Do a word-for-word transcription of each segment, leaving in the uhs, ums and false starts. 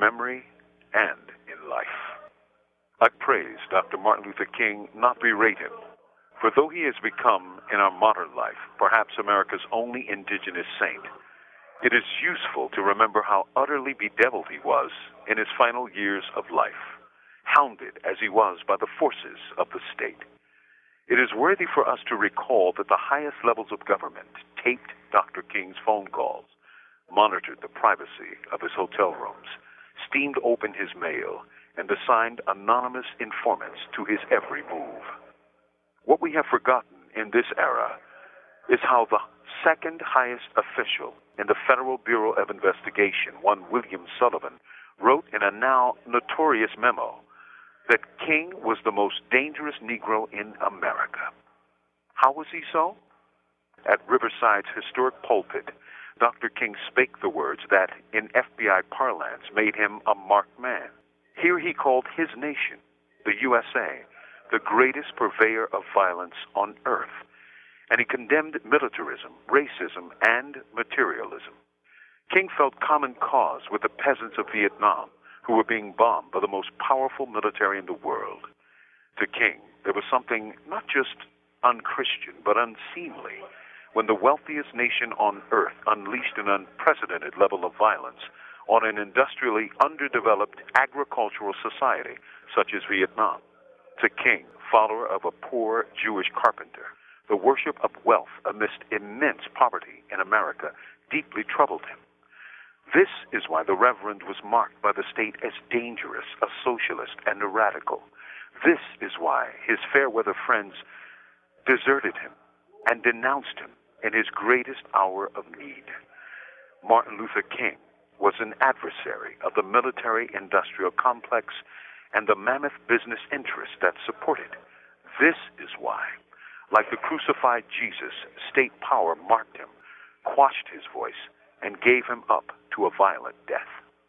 memory and in life. I praise Doctor Martin Luther King, not berate him, for though he has become, in our modern life, perhaps America's only indigenous saint, it is useful to remember how utterly bedeviled he was in his final years of life, hounded as he was by the forces of the state. It is worthy for us to recall that the highest levels of government taped Doctor King's phone calls, monitored the privacy of his hotel rooms, steamed open his mail, and assigned anonymous informants to his every move. What we have forgotten in this era is how the second highest official in the Federal Bureau of Investigation, one William Sullivan, wrote in a now notorious memo that King was the most dangerous Negro in America. How was he so? At Riverside's historic pulpit, Doctor King spake the words that, in F B I parlance, made him a marked man. Here he called his nation, the U S A, the greatest purveyor of violence on earth, and he condemned militarism, racism, and materialism. King felt common cause with the peasants of Vietnam, who were being bombed by the most powerful military in the world. To King, there was something not just unchristian, but unseemly, when the wealthiest nation on earth unleashed an unprecedented level of violence on an industrially underdeveloped agricultural society such as Vietnam. To King, follower of a poor Jewish carpenter, the worship of wealth amidst immense poverty in America deeply troubled him. This is why the Reverend was marked by the state as dangerous, a socialist, and a radical. This is why his fair-weather friends deserted him and denounced him in his greatest hour of need. Martin Luther King was an adversary of the military-industrial complex and the mammoth business interests that supported. This is why, like the crucified Jesus, state power marked him, quashed his voice, and gave him up to a violent death.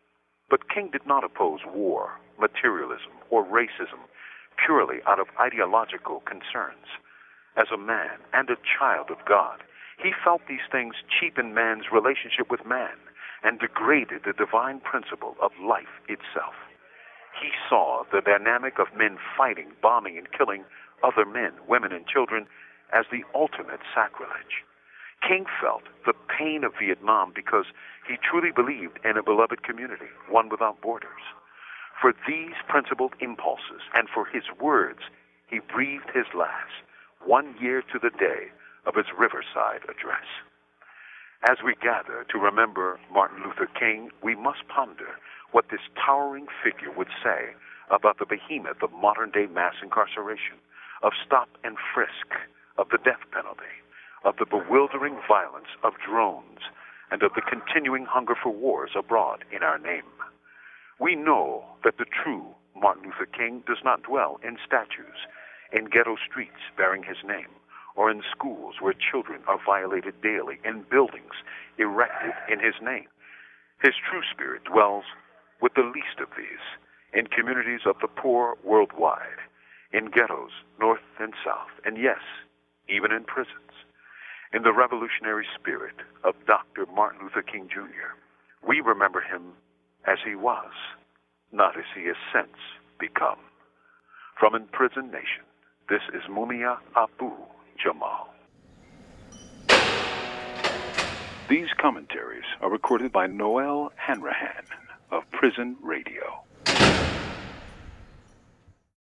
But King did not oppose war, materialism, or racism purely out of ideological concerns. As a man and a child of God, he felt these things cheapened man's relationship with man and degraded the divine principle of life itself. He saw the dynamic of men fighting, bombing, and killing other men, women, and children as the ultimate sacrilege. King felt the pain of Vietnam because he truly believed in a beloved community, one without borders. For these principled impulses and for his words, he breathed his last, one year to the day of his Riverside address. As we gather to remember Martin Luther King, we must ponder what this towering figure would say about the behemoth of modern-day mass incarceration, of stop and frisk, of the death penalty, of the bewildering violence of drones, and of the continuing hunger for wars abroad in our name. We know that the true Martin Luther King does not dwell in statues, in ghetto streets bearing his name, or in schools where children are violated daily, in buildings erected in his name. His true spirit dwells with the least of these, in communities of the poor worldwide, in ghettos north and south, and yes, even in prisons. In the revolutionary spirit of Doctor Martin Luther King Junior, we remember him as he was, not as he has since become. From Imprisoned Nation, this is Mumia Abu Jamal. These commentaries are recorded by Noel Hanrahan of Prison Radio.